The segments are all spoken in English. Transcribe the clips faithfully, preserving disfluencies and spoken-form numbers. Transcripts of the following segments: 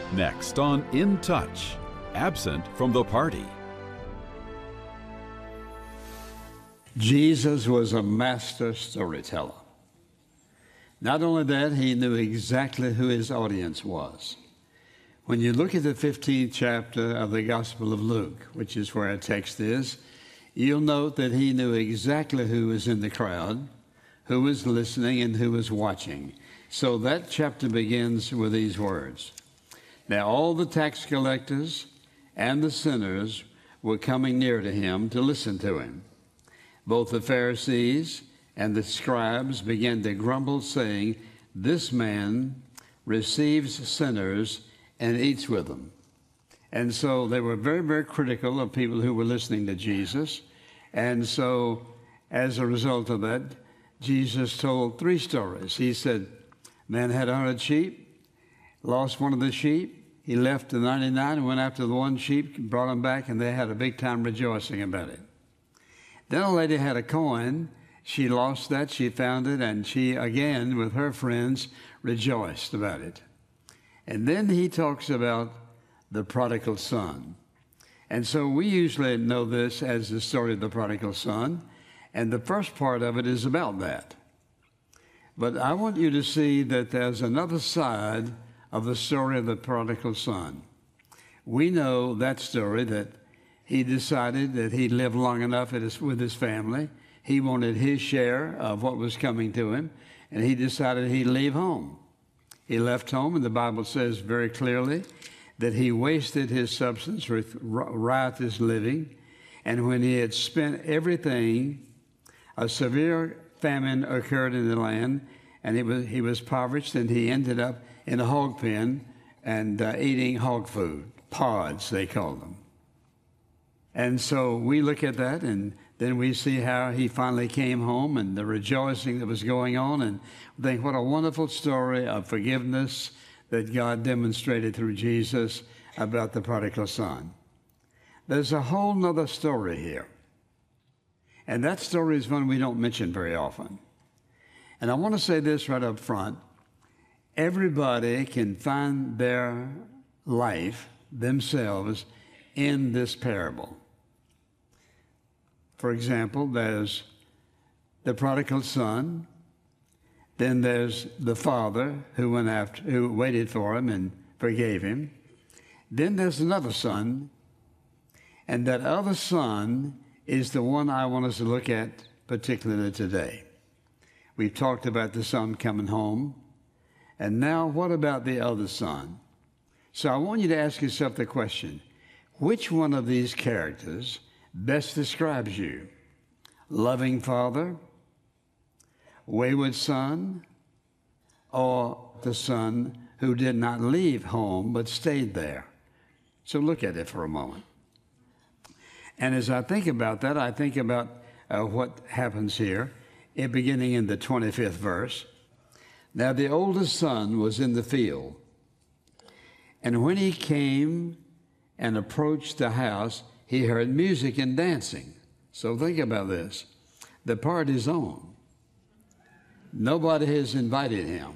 Next on In Touch, absent from the party. Jesus was a master storyteller. Not only that, he knew exactly who his audience was. When you look at the fifteenth chapter of the Gospel of Luke, which is where our text is, you'll note that he knew exactly who was in the crowd, who was listening, and who was watching. So that chapter begins with these words. Now all the tax collectors and the sinners were coming near to him to listen to him. Both the Pharisees and the scribes began to grumble, saying, "This man receives sinners and eats with them." And so they were very, very critical of people who were listening to Jesus. And so as a result of that, Jesus told three stories. He said, man had a hundred sheep, lost one of the sheep. He left the ninety-nine and went after the one sheep, brought him back, and they had a big time rejoicing about it. Then a lady had a coin. She lost that, she found it, and she, again, with her friends, rejoiced about it. And then he talks about the prodigal son. And so we usually know this as the story of the prodigal son, and the first part of it is about that. But I want you to see that there's another side of the story of the prodigal son. We know that story, that he decided that he'd lived long enough at his, with his family. He wanted his share of what was coming to him, and he decided he'd leave home. He left home, and the Bible says very clearly that he wasted his substance with riotous living, and when he had spent everything, a severe famine occurred in the land, and he was, he was impoverished, and he ended up in a hog pen and uh, eating hog food, pods they call them. And so we look at that, and then we see how he finally came home and the rejoicing that was going on, and think what a wonderful story of forgiveness that God demonstrated through Jesus about the prodigal son. There's a whole nother story here, and that story is one we don't mention very often. And I want to say this right up front. Everybody can find their life, themselves, in this parable. For example, there's the prodigal son. Then there's the father who went after, who waited for him and forgave him. Then there's another son, and that other son is the one I want us to look at particularly today. We've talked about the son coming home, and now what about the other son? So I want you to ask yourself the question, which one of these characters best describes you? Loving father, wayward son, or the son who did not leave home but stayed there? So look at it for a moment. And as I think about that, I think about uh, what happens here, it beginning in the twenty-fifth verse. Now the oldest son was in the field, and when he came and approached the house, he heard music and dancing. So think about this. The party's on. Nobody has invited him.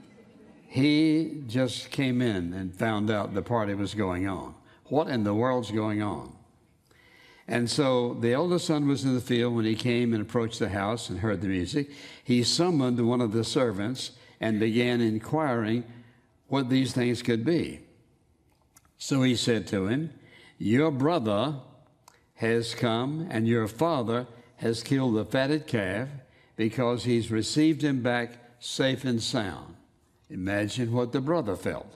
He just came in and found out the party was going on. What in the world's going on? And so the oldest son was in the field when he came and approached the house and heard the music. He summoned one of the servants and began inquiring what these things could be. So he said to him, your brother has come, and your father has killed the fatted calf because he's received him back safe and sound. Imagine what the brother felt.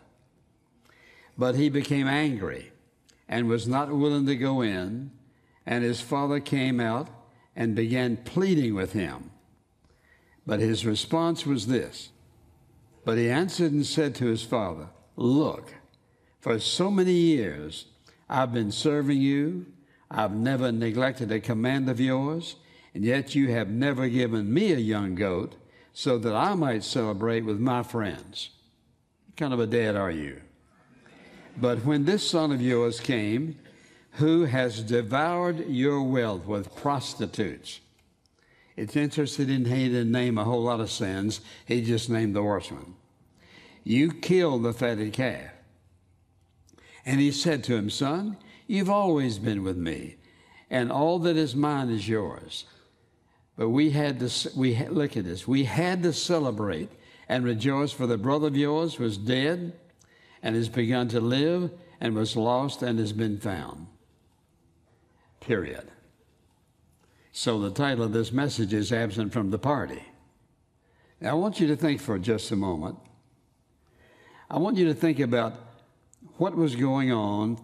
But he became angry and was not willing to go in, and his father came out and began pleading with him. But his response was this. But he answered and said to his father, look, for so many years I've been serving you. I've never neglected a command of yours, and yet you have never given me a young goat so that I might celebrate with my friends. What kind of a dad are you? But when this son of yours came, who has devoured your wealth with prostitutes. It's interesting he didn't name a whole lot of sins. He just named the worst one. You killed the fatted calf. And he said to him, Son, you've always been with me, and all that is mine is yours. But we had to, we had, look at this, we had to celebrate and rejoice, for the brother of yours was dead and has begun to live, and was lost and has been found. Period. So the title of this message is Absent from the Party. Now I want you to think for just a moment. I want you to think about what was going on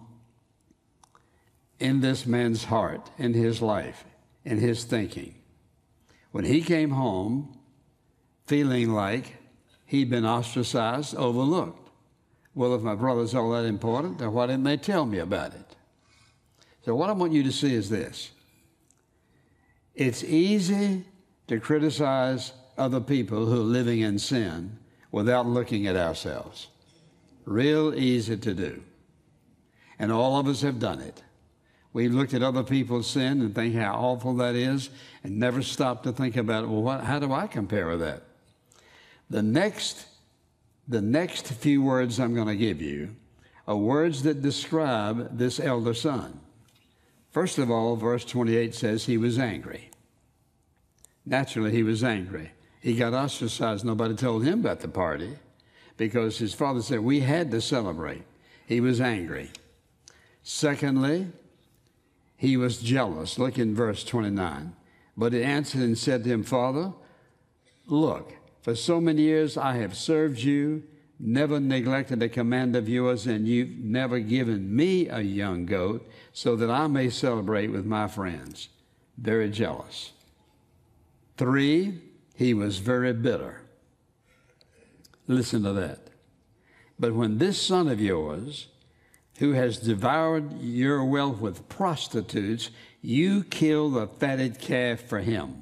in this man's heart, in his life, in his thinking. When he came home feeling like he'd been ostracized, overlooked. Well, if my brother's all that important, then why didn't they tell me about it? So what I want you to see is this. It's easy to criticize other people who are living in sin without looking at ourselves. Real easy to do. And all of us have done it. We've looked at other people's sin and think how awful that is and never stopped to think about, well, what, how do I compare with that? The next, the next few words I'm going to give you are words that describe this elder son. First of all, verse twenty-eight says he was angry. Naturally, he was angry. He got ostracized. Nobody told him about the party because his father said, we had to celebrate. He was angry. Secondly, he was jealous. Look in verse twenty-nine. But he answered and said to him, Father, look, for so many years I have served you, never neglected a command of yours, and you've never given me a young goat so that I may celebrate with my friends. Very jealous. Three, he was very bitter. Listen to that. But when this son of yours, who has devoured your wealth with prostitutes, you kill the fatted calf for him.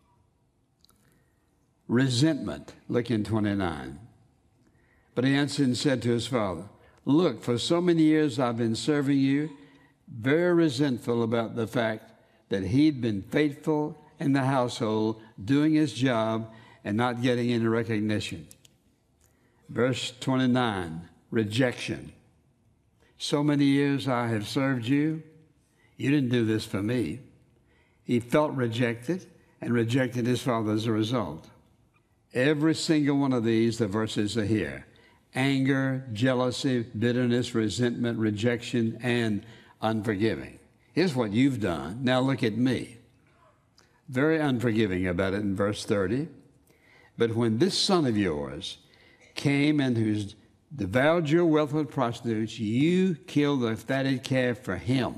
Resentment, look in twenty-nine. But he answered and said to his father, look, for so many years I've been serving you, very resentful about the fact that he'd been faithful in the household, doing his job and not getting any recognition. Verse twenty-nine, rejection. So many years I have served you. You didn't do this for me. He felt rejected and rejected his father as a result. Every single one of these, the verses are here. Anger, jealousy, bitterness, resentment, rejection, and unforgiving. Here's what you've done. Now look at me. Very unforgiving about it in verse thirty. But when this son of yours came and who's devoured your wealth with prostitutes, you killed the fatted calf for him.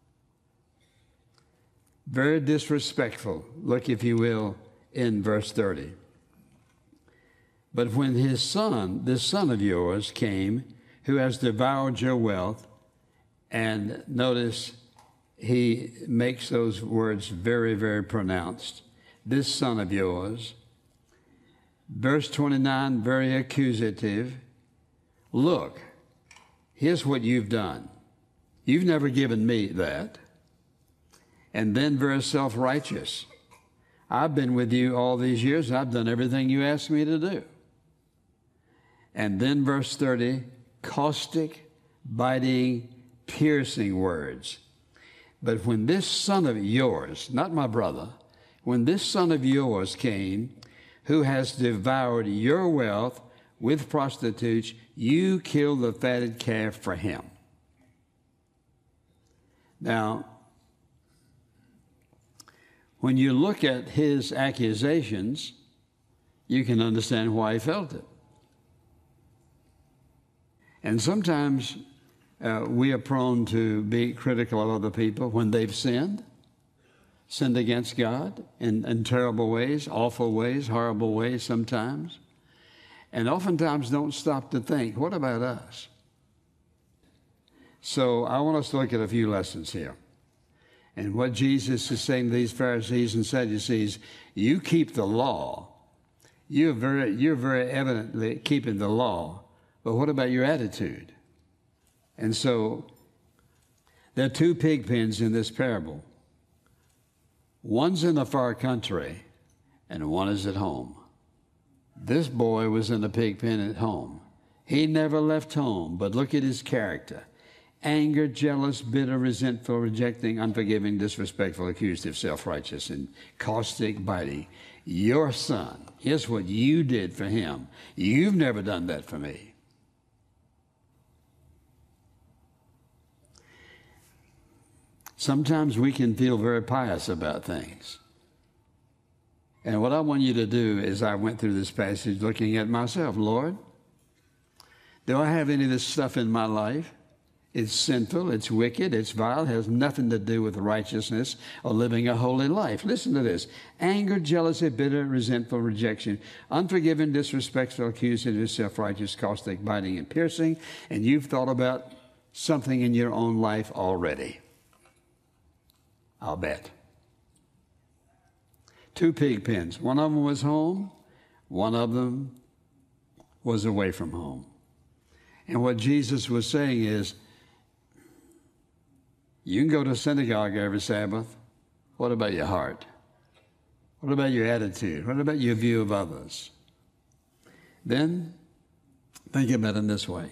Very disrespectful. Look, if you will, in verse thirty. But when his son, this son of yours, came, who has devoured your wealth, and notice he makes those words very, very pronounced. This son of yours. Verse twenty-nine, very accusative. Look, here's what you've done. You've never given me that. And then very self-righteous. I've been with you all these years. I've done everything you asked me to do. And then verse thirty, caustic, biting, piercing words. But when this son of yours, not my brother, when this son of yours came, who has devoured your wealth with prostitutes, you killed the fatted calf for him. Now, when you look at his accusations, you can understand why he felt it. And sometimes uh, we are prone to be critical of other people when they've sinned, sinned against God in, in terrible ways, awful ways, horrible ways sometimes. And oftentimes don't stop to think, what about us? So I want us to look at a few lessons here. And what Jesus is saying to these Pharisees and Sadducees, you keep the law. You're very, you're very evidently keeping the law. But what about your attitude? And so there are two pig pens in this parable. One's in a far country and one is at home. This boy was in a pig pen at home. He never left home, but look at his character. anger, jealous, bitter, resentful, rejecting, unforgiving, disrespectful, accusative, self-righteous, and caustic, biting. Your son, here's what you did for him. You've never done that for me. Sometimes we can feel very pious about things. And what I want you to do is, I went through this passage looking at myself. Lord, do I have any of this stuff in my life? It's sinful, it's wicked, it's vile, has nothing to do with righteousness or living a holy life. Listen to this. Anger, jealousy, bitter, resentful, rejection, unforgiving, disrespectful, accusative, self-righteous, caustic, biting, and piercing. And you've thought about something in your own life already. I'll bet. Two pig pens. One of them was home. One of them was away from home. And what Jesus was saying is, you can go to synagogue every Sabbath. What about your heart? What about your attitude? What about your view of others? Then, think about it this way.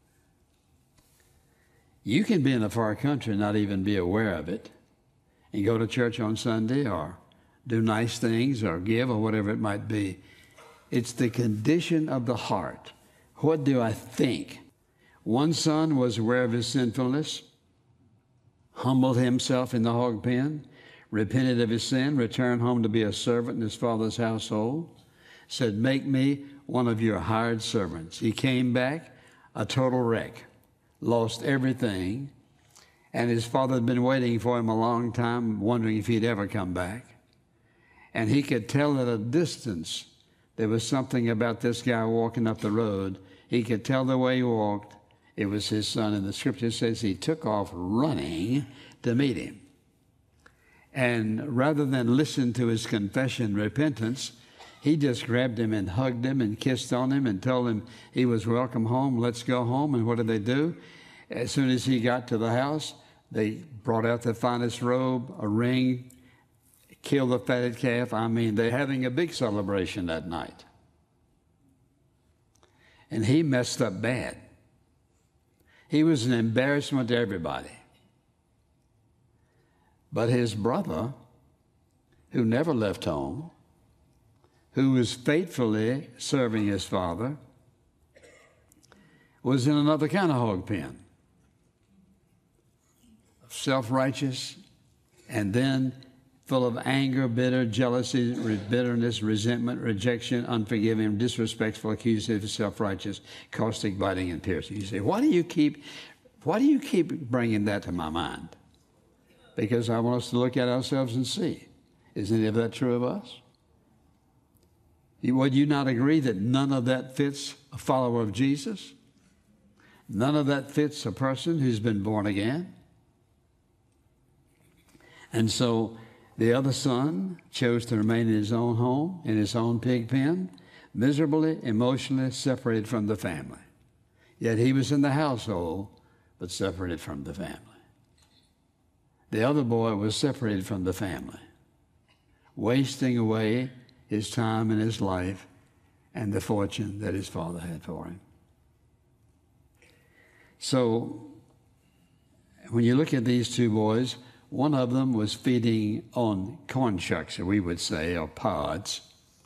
You can be in a far country and not even be aware of it, and go to church on Sunday or do nice things or give or whatever it might be. It's the condition of the heart. What do I think? One son was aware of his sinfulness, humbled himself in the hog pen, repented of his sin, returned home to be a servant in his father's household, said, make me one of your hired servants. He came back a total wreck, lost everything, and his father had been waiting for him a long time, wondering if he'd ever come back. And he could tell at a distance there was something about this guy walking up the road. He could tell the way he walked. It was his son, and the scripture says he took off running to meet him. And rather than listen to his confession and repentance, he just grabbed him and hugged him and kissed on him and told him he was welcome home. Let's go home. And what did they do? As soon as he got to the house, they brought out the finest robe, a ring, killed the fatted calf. I mean, they're having a big celebration that night. And he messed up bad. He was an embarrassment to everybody. But his brother, who never left home, who was faithfully serving his father, was in another kind of hog pen. Self-righteous, and then full of anger, bitter, jealousy, bitterness, resentment, rejection, unforgiving, disrespectful, accusative, self-righteous, caustic, biting, and piercing. You say, why do you keep, why do you keep bringing that to my mind? Because I want us to look at ourselves and see, is any of that true of us? Would you not agree that none of that fits a follower of Jesus? None of that fits a person who's been born again? And so the other son chose to remain in his own home, in his own pig pen, miserably, emotionally separated from the family. Yet he was in the household, but separated from the family. The other boy was separated from the family, wasting away his time and his life and the fortune that his father had for him. So when you look at these two boys, one of them was feeding on corn shucks, or we would say, or pods.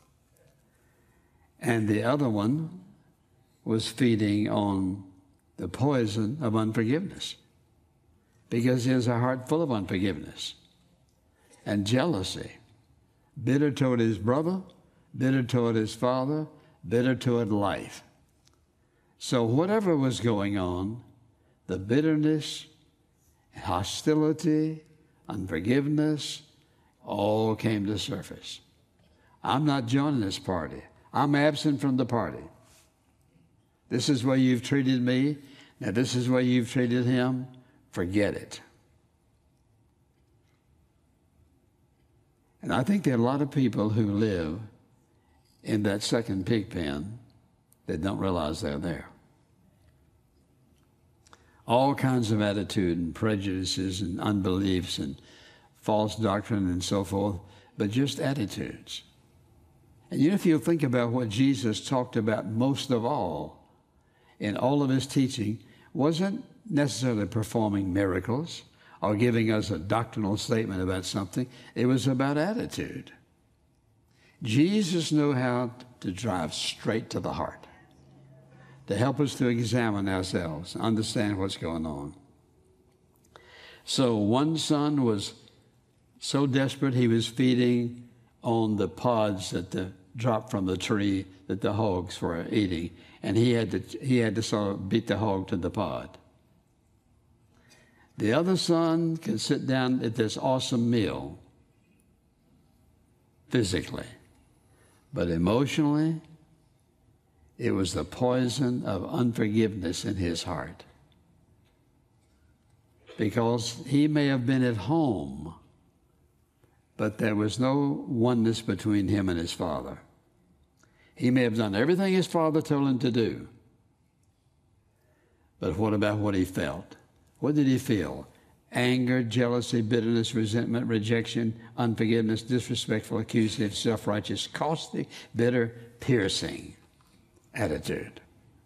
And the other one was feeding on the poison of unforgiveness, because he has a heart full of unforgiveness and jealousy, bitter toward his brother, bitter toward his father, bitter toward life. So whatever was going on, the bitterness, hostility, unforgiveness, all came to surface. I'm not joining this party. I'm absent from the party. This is where you've treated me. Now this is where you've treated him. Forget it. And I think there are a lot of people who live in that second pig pen that don't realize they're there. All kinds of attitude and prejudices and unbeliefs and false doctrine and so forth, but just attitudes. And you know, if you think about what Jesus talked about most of all in all of his teaching, wasn't necessarily performing miracles or giving us a doctrinal statement about something. It was about attitude. Jesus knew how to drive straight to the heart, to help us to examine ourselves, understand what's going on. So one son was so desperate he was feeding on the pods that the, dropped from the tree that the hogs were eating, and he had to he had to sort of beat the hog to the pod. The other son could sit down at this awesome meal physically, but emotionally, it was the poison of unforgiveness in his heart. Because he may have been at home, but there was no oneness between him and his father. He may have done everything his father told him to do. But what about what he felt? What did he feel? Anger, jealousy, bitterness, resentment, rejection, unforgiveness, disrespectful, accusative, self-righteous, caustic, bitter, piercing attitude.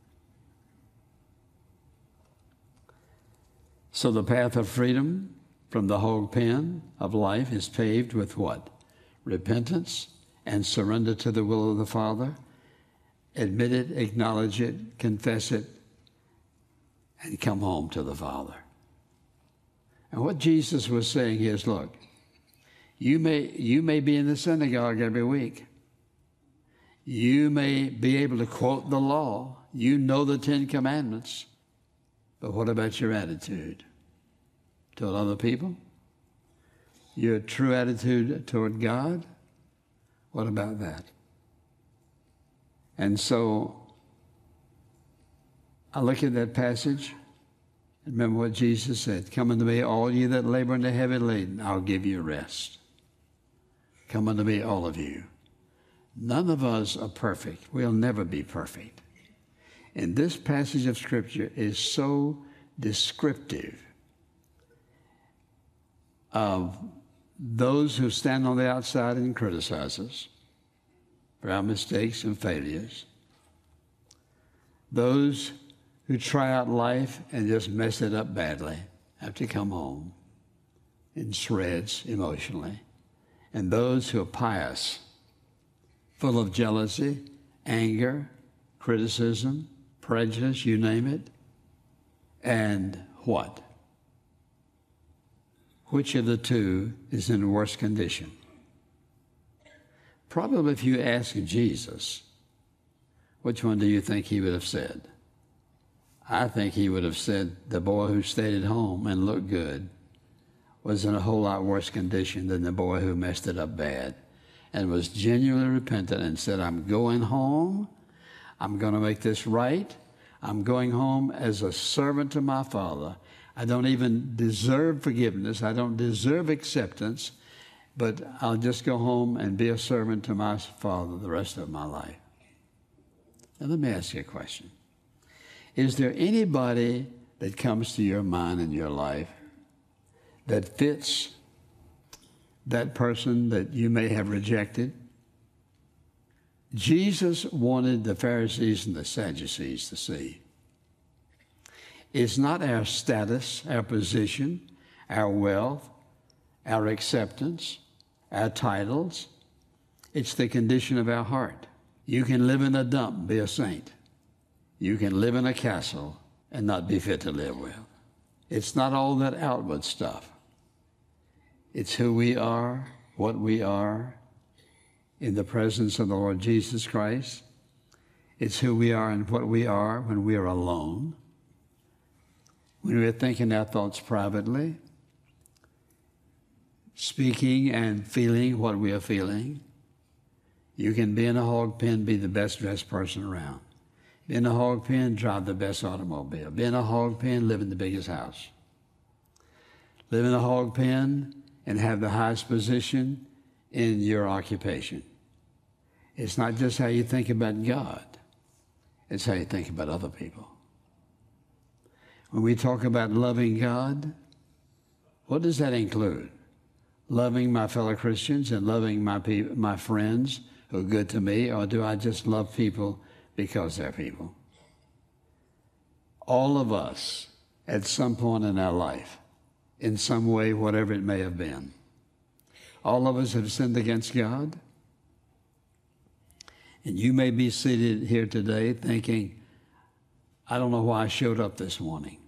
So the path of freedom from the hog pen of life is paved with what? Repentance and surrender to the will of the Father. Admit it, acknowledge it, confess it, and come home to the Father. And what Jesus was saying is, look, you may, you may be in the synagogue every week. You may be able to quote the law. You know the Ten Commandments. But what about your attitude toward other people? Your true attitude toward God? What about that? And so I look at that passage. Remember what Jesus said, come unto me, all you that labor and are heavy laden, I'll give you rest. Come unto me, all of you. None of us are perfect. We'll never be perfect. And this passage of Scripture is so descriptive of those who stand on the outside and criticize us for our mistakes and failures, those who try out life and just mess it up badly, have to come home in shreds emotionally, and those who are pious, full of jealousy, anger, criticism, prejudice, you name it, and what? Which of the two is in worse condition? Probably if you ask Jesus, which one do you think he would have said? I think he would have said the boy who stayed at home and looked good was in a whole lot worse condition than the boy who messed it up bad and was genuinely repentant and said, I'm going home. I'm going to make this right. I'm going home as a servant to my Father. I don't even deserve forgiveness. I don't deserve acceptance, but I'll just go home and be a servant to my Father the rest of my life. Now, let me ask you a question. Is there anybody that comes to your mind in your life that fits that person that you may have rejected? Jesus wanted the Pharisees and the Sadducees to see. It's not our status, our position, our wealth, our acceptance, our titles. It's the condition of our heart. You can live in a dump, be a saint. You can live in a castle and not be fit to live with. It's not all that outward stuff. It's who we are, what we are in the presence of the Lord Jesus Christ. It's who we are and what we are when we are alone, when we're thinking our thoughts privately, speaking and feeling what we are feeling. You can be in a hog pen, be the best dressed person around. Be in a hog pen, drive the best automobile. Be in a hog pen, live in the biggest house. Live in a hog pen and have the highest position in your occupation. It's not just how you think about God. It's how you think about other people. When we talk about loving God, what does that include? Loving my fellow Christians and loving my pe- my friends who are good to me, or do I just love people because they're people? All of us, at some point in our life, in some way, whatever it may have been, all of us have sinned against God. And you may be seated here today thinking, I don't know why I showed up this morning.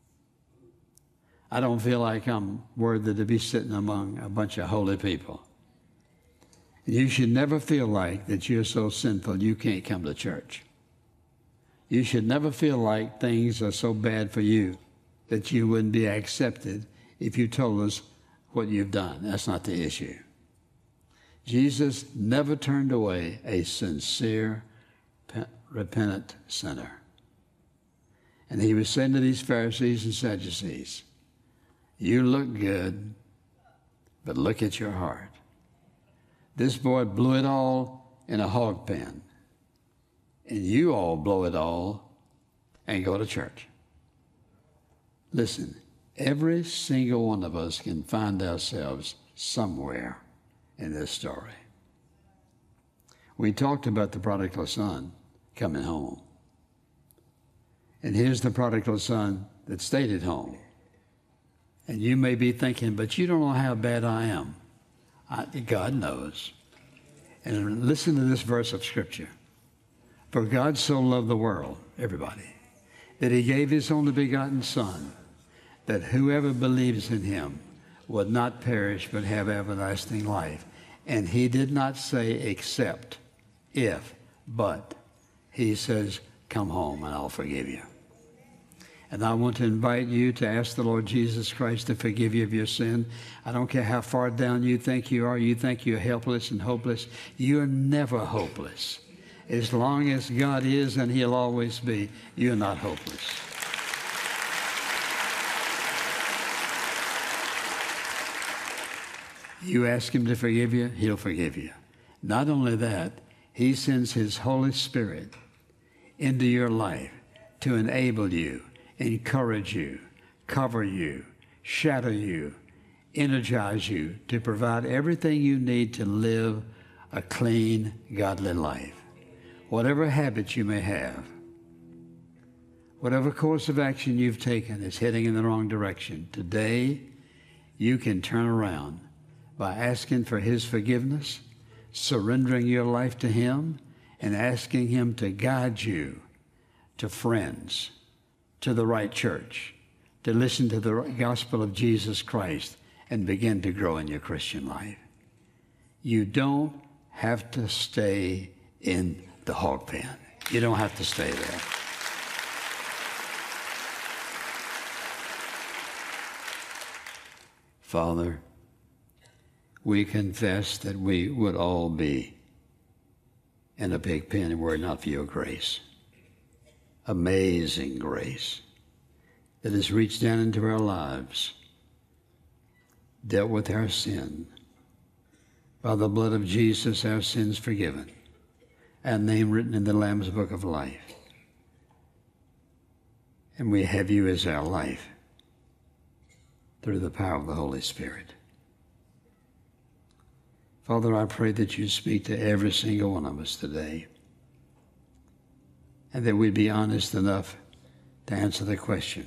I don't feel like I'm worthy to be sitting among a bunch of holy people. You should never feel like that you're so sinful you can't come to church. You should never feel like things are so bad for you that you wouldn't be accepted if you told us what you've done. That's not the issue. Jesus never turned away a sincere, repentant sinner. And he was saying to these Pharisees and Sadducees, you look good, but look at your heart. This boy blew it all in a hog pen, and you all blow it all and go to church. Listen, every single one of us can find ourselves somewhere in this story. We talked about the prodigal son coming home. And here's the prodigal son that stayed at home. And you may be thinking, but you don't know how bad I am. I, God knows. And listen to this verse of Scripture. For God so loved the world, everybody, that he gave his only begotten Son, that whoever believes in him would not perish but have everlasting life. And he did not say except, if, but. He says, come home and I'll forgive you. And I want to invite you to ask the Lord Jesus Christ to forgive you of your sin. I don't care how far down you think you are. You think you're helpless and hopeless. You're never hopeless. As long as God is, and he'll always be, you're not hopeless. You ask him to forgive you, he'll forgive you. Not only that, he sends his Holy Spirit into your life to enable you, encourage you, cover you, shadow you, energize you to provide everything you need to live a clean, godly life. Whatever habits you may have, whatever course of action you've taken is heading in the wrong direction, today you can turn around by asking for his forgiveness, surrendering your life to him, and asking him to guide you to friends, to the right church, to listen to the gospel of Jesus Christ and begin to grow in your Christian life. You don't have to stay in the hog pen. You don't have to stay there. Father, we confess that we would all be in a big pen were it not for your grace. Amazing grace that has reached down into our lives, dealt with our sin. By the blood of Jesus, our sins forgiven, our name written in the Lamb's Book of Life. And we have you as our life through the power of the Holy Spirit. Father, I pray that you speak to every single one of us today, and that we'd be honest enough to answer the question,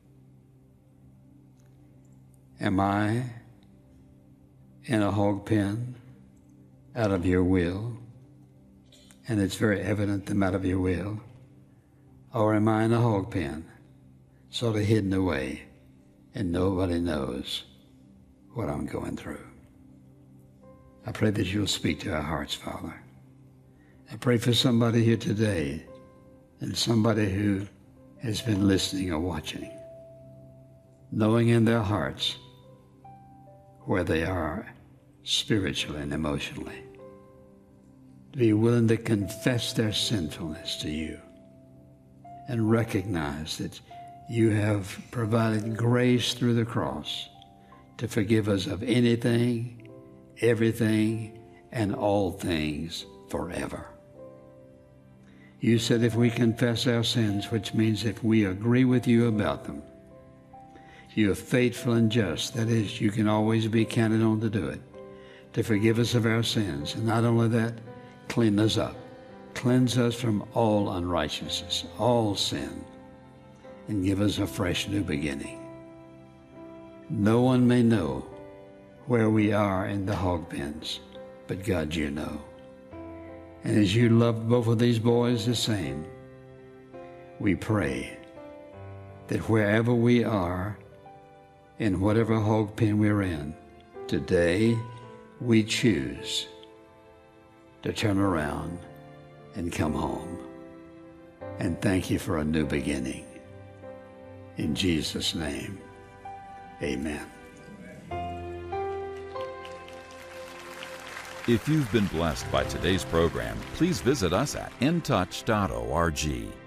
am I in a hog pen out of your will? And it's very evident I'm out of your will. Or am I in a hog pen, sort of hidden away, and nobody knows what I'm going through? I pray that you'll speak to our hearts, Father. I pray for somebody here today, and somebody who has been listening or watching, knowing in their hearts where they are spiritually and emotionally, to be willing to confess their sinfulness to you and recognize that you have provided grace through the cross to forgive us of anything, everything, and all things forever. You said if we confess our sins, which means if we agree with you about them, you are faithful and just. That is, you can always be counted on to do it, to forgive us of our sins. And not only that, clean us up. Cleanse us from all unrighteousness, all sin. and give us a fresh new beginning. No one may know where we are in the hog pens, but God, you know. And as you loved both of these boys the same, we pray that wherever we are, in whatever hog pen we're in, today we choose to turn around and come home. And thank you for a new beginning. In Jesus' name, amen. If you've been blessed by today's program, please visit us at in touch dot org.